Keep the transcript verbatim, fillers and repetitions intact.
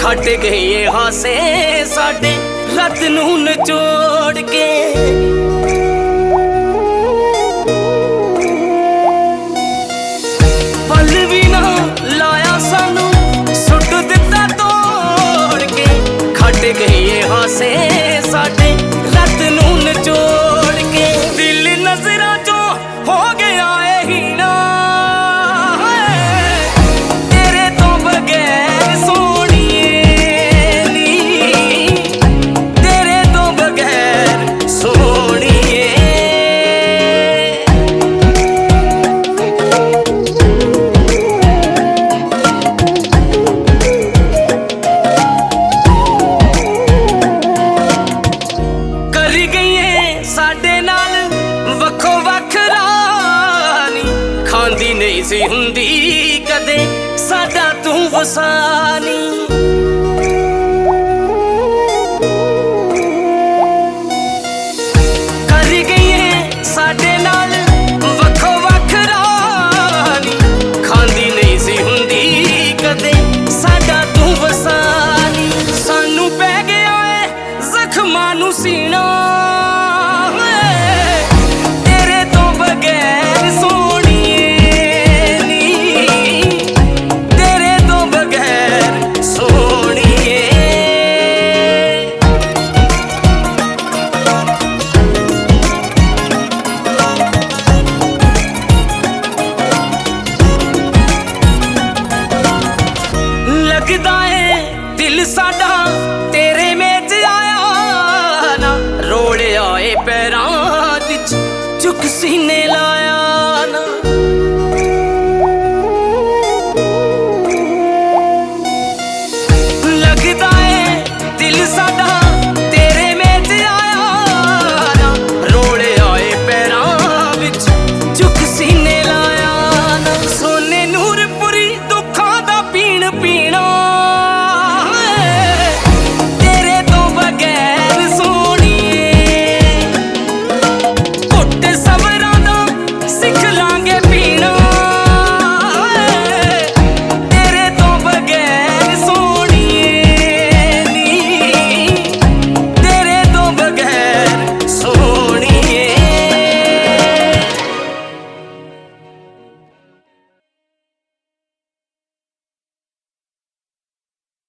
खट गए ये हासे साडे रत नू नचोड़ के। पल भी ना लाया सानू सुट दिता तोड़ के। खट गए ये हासे साडे रत नू नचोड़ के। दिल नजरा चो हो गया है हीना तेरे तो बगैर सोनिए नी, तेरे तो बगैर सोनिए। कर गई है साडे नाल वखो वख रानी, खांदी नहीं सी हुंदी कदे साडा तू वसानी। कर गई है साडे नाल वखो वख रानी, खांदी नहीं सी हुंदी कदे साडा तू वसानी। सानू पै गया है जख्मां नू सीना